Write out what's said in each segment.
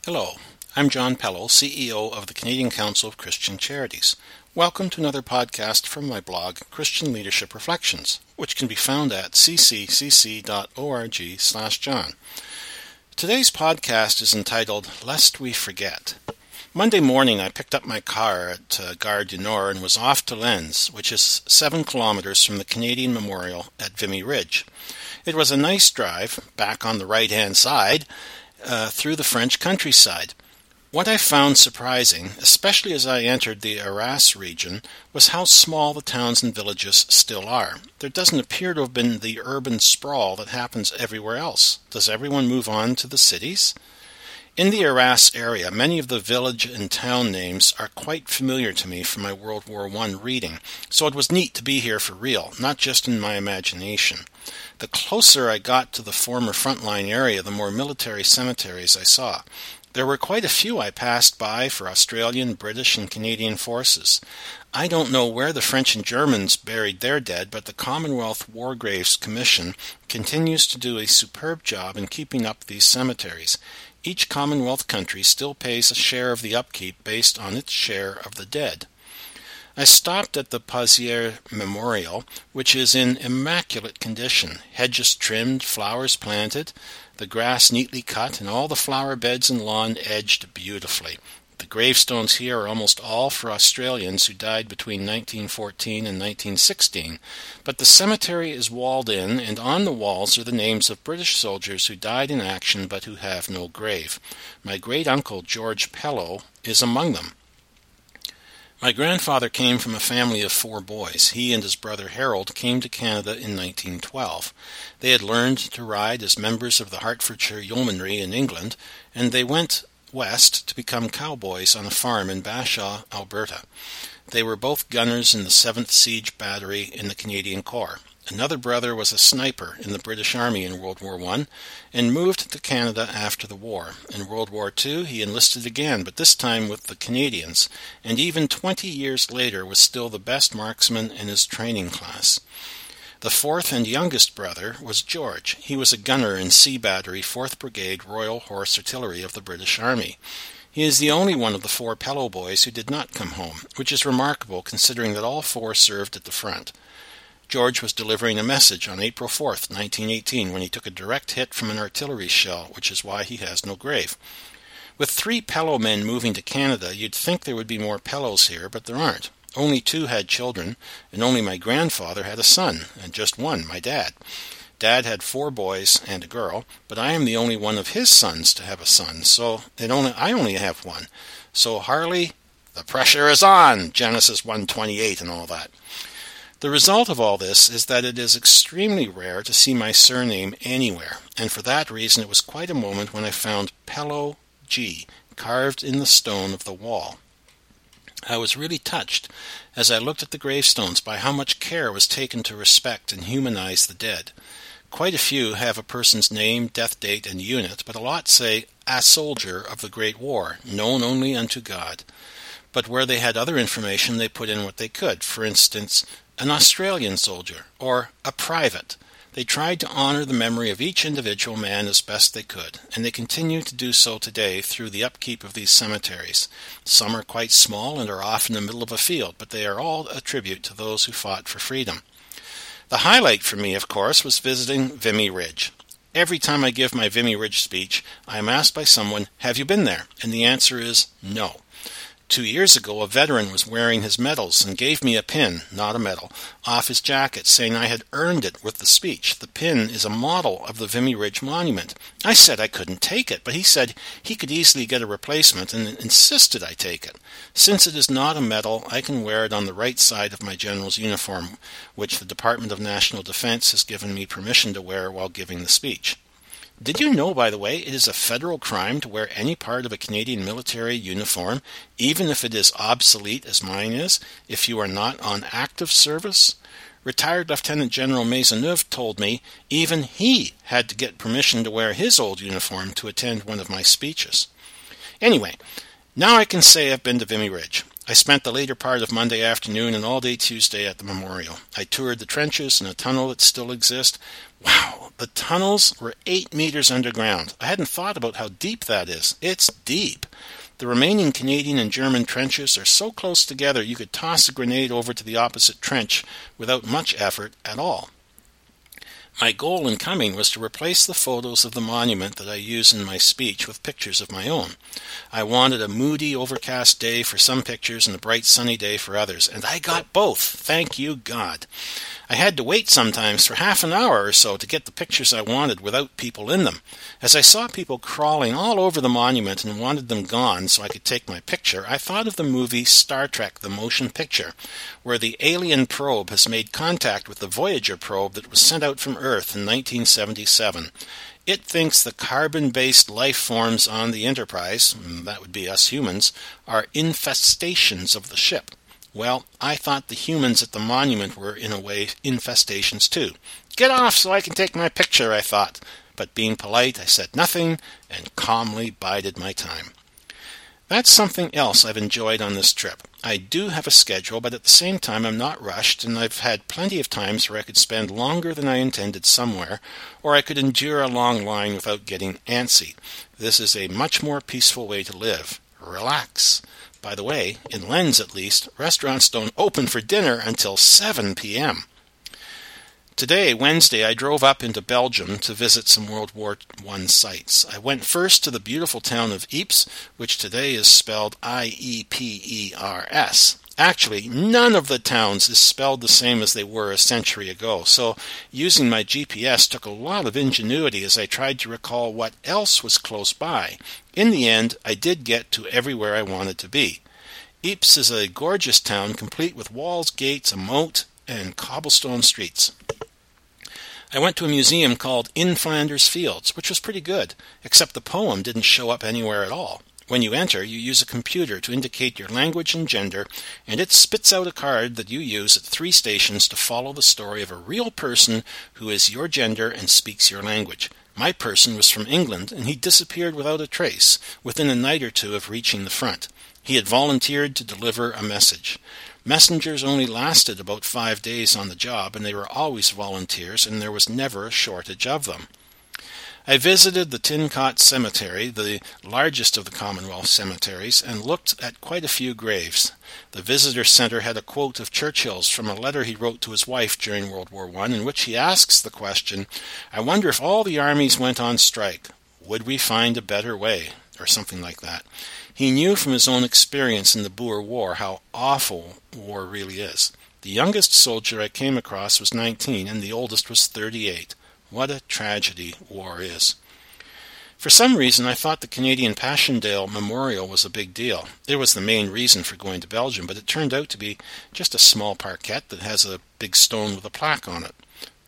Hello, I'm John Pello, CEO of the Canadian Council of Christian Charities. Welcome to another podcast from my blog, Christian Leadership Reflections, which can be found at ccc.org/John. Today's podcast is entitled, Lest We Forget. Monday morning, I picked up my car at Gare du Nord and was off to Lens, which is 7 kilometers from the Canadian Memorial at Vimy Ridge. It was a nice drive, back on the right-hand side, through the French countryside. What I found surprising, especially as I entered the Arras region, was how small the towns and villages still are. There doesn't appear to have been the urban sprawl that happens everywhere else. Does everyone move on to the cities? In the Arras area, many of the village and town names are quite familiar to me from my World War I reading, so it was neat to be here for real, not just in my imagination. The closer I got to the former frontline area, the more military cemeteries I saw. There were quite a few I passed by for Australian, British, and Canadian forces. I don't know where the French and Germans buried their dead, but the Commonwealth War Graves Commission continues to do a superb job in keeping up these cemeteries. Each Commonwealth country still pays a share of the upkeep based on its share of the dead. I stopped at the Pozières Memorial, which is in immaculate condition, hedges trimmed, flowers planted, the grass neatly cut, and all the flower beds and lawn edged beautifully. The gravestones here are almost all for Australians who died between 1914 and 1916, but the cemetery is walled in, and on the walls are the names of British soldiers who died in action but who have no grave. My great-uncle George Pello is among them. My grandfather came from a family of 4 boys. He and his brother Harold came to Canada in 1912. They had learned to ride as members of the Hertfordshire Yeomanry in England, and they went west to become cowboys on a farm in Bashaw, Alberta. They were both gunners in the 7th Siege Battery in the Canadian Corps. Another brother was a sniper in the British Army in World War I and moved to Canada after the war. In World War II, he enlisted again, but this time with the Canadians, and even 20 years later was still the best marksman in his training class. The 4th and youngest brother was George. He was a gunner in C Battery, 4th Brigade, Royal Horse Artillery of the British Army. He is the only one of the 4 Pello boys who did not come home, which is remarkable considering that all 4 served at the front. George was delivering a message on April 4th, 1918, when he took a direct hit from an artillery shell, which is why he has no grave. With 3 Pello men moving to Canada, you'd think there would be more Pellos here, but there aren't. Only 2 had children, and only my grandfather had a son, and just one, my dad. Dad had 4 boys and a girl, but I am the only one of his sons to have a son, I only have one. So Harley, the pressure is on, Genesis 1:28 and all that. The result of all this is that it is extremely rare to see my surname anywhere, and for that reason it was quite a moment when I found Pello G carved in the stone of the wall. I was really touched as I looked at the gravestones by how much care was taken to respect and humanize the dead. Quite a few have a person's name, death date, and unit, but a lot say, "A soldier of the Great War, known only unto God." But where they had other information, they put in what they could. For instance, an Australian soldier, or a private. They tried to honor the memory of each individual man as best they could, and they continue to do so today through the upkeep of these cemeteries. Some are quite small and are off in the middle of a field, but they are all a tribute to those who fought for freedom. The highlight for me, of course, was visiting Vimy Ridge. Every time I give my Vimy Ridge speech, I am asked by someone, "Have you been there?" And the answer is no. 2 years ago, a veteran was wearing his medals and gave me a pin, not a medal, off his jacket, saying I had earned it with the speech. The pin is a model of the Vimy Ridge Monument. I said I couldn't take it, but he said he could easily get a replacement and insisted I take it. Since it is not a medal, I can wear it on the right side of my general's uniform, which the Department of National Defense has given me permission to wear while giving the speech. Did you know, by the way, it is a federal crime to wear any part of a Canadian military uniform, even if it is obsolete as mine is, if you are not on active service? Retired Lieutenant General Maisonneuve told me even he had to get permission to wear his old uniform to attend one of my speeches. Anyway, now I can say I've been to Vimy Ridge. I spent the later part of Monday afternoon and all day Tuesday at the memorial. I toured the trenches and a tunnel that still exists, Wow, the tunnels were 8 meters underground. I hadn't thought about how deep that is. It's deep. The remaining Canadian and German trenches are so close together you could toss a grenade over to the opposite trench without much effort at all. My goal in coming was to replace the photos of the monument that I use in my speech with pictures of my own. I wanted a moody, overcast day for some pictures and a bright, sunny day for others, and I got both, thank you God. I had to wait sometimes for half an hour or so to get the pictures I wanted without people in them. As I saw people crawling all over the monument and wanted them gone so I could take my picture, I thought of the movie Star Trek: The Motion Picture, where the alien probe has made contact with the Voyager probe that was sent out from Earth in 1977. It thinks the carbon-based life forms on the Enterprise, that would be us humans, are infestations of the ship. Well, I thought the humans at the monument were, in a way, infestations too. Get off so I can take my picture, I thought. But being polite, I said nothing and calmly bided my time. That's something else I've enjoyed on this trip. I do have a schedule, but at the same time I'm not rushed, and I've had plenty of times where I could spend longer than I intended somewhere, or I could endure a long line without getting antsy. This is a much more peaceful way to live. Relax. By the way, in Lens at least, restaurants don't open for dinner until 7 p.m. Today, Wednesday, I drove up into Belgium to visit some World War I sites. I went first to the beautiful town of Ypres, which today is spelled I-E-P-E-R-S. Actually, none of the towns is spelled the same as they were a century ago, so using my GPS took a lot of ingenuity as I tried to recall what else was close by. In the end, I did get to everywhere I wanted to be. Ypres is a gorgeous town, complete with walls, gates, a moat, and cobblestone streets. I went to a museum called In Flanders Fields, which was pretty good, except the poem didn't show up anywhere at all. When you enter, you use a computer to indicate your language and gender, and it spits out a card that you use at 3 stations to follow the story of a real person who is your gender and speaks your language. My person was from England, and he disappeared without a trace, within a night or two of reaching the front. He had volunteered to deliver a message. Messengers only lasted about 5 days on the job, and they were always volunteers, and there was never a shortage of them. I visited the Tincot Cemetery, the largest of the Commonwealth cemeteries, and looked at quite a few graves. The visitor center had a quote of Churchill's from a letter he wrote to his wife during World War I, in which he asks the question, "I wonder if all the armies went on strike, would we find a better way?" or something like that. He knew from his own experience in the Boer War how awful war really is. The youngest soldier I came across was 19, and the oldest was 38. What a tragedy war is. For some reason, I thought the Canadian Passchendaele Memorial was a big deal. It was the main reason for going to Belgium, but it turned out to be just a small parquet that has a big stone with a plaque on it.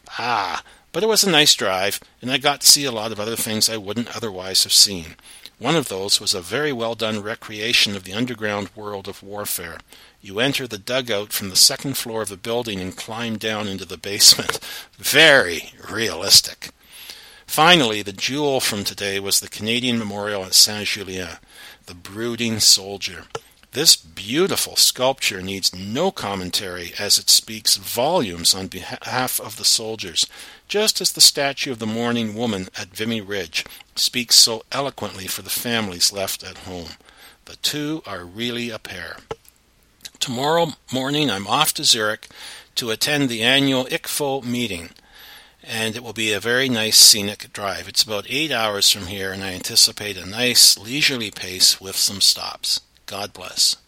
But it was a nice drive, and I got to see a lot of other things I wouldn't otherwise have seen. One of those was a very well-done recreation of the underground world of warfare. You enter the dugout from the second floor of the building and climb down into the basement. Very realistic. Finally, the jewel from today was the Canadian Memorial at Saint-Julien, the brooding soldier. This beautiful sculpture needs no commentary, as it speaks volumes on behalf of the soldiers, just as the statue of the mourning woman at Vimy Ridge speaks so eloquently for the families left at home. The two are really a pair. Tomorrow morning I'm off to Zurich to attend the annual ICFO meeting, and it will be a very nice scenic drive. It's about 8 hours from here, and I anticipate a nice leisurely pace with some stops. God bless.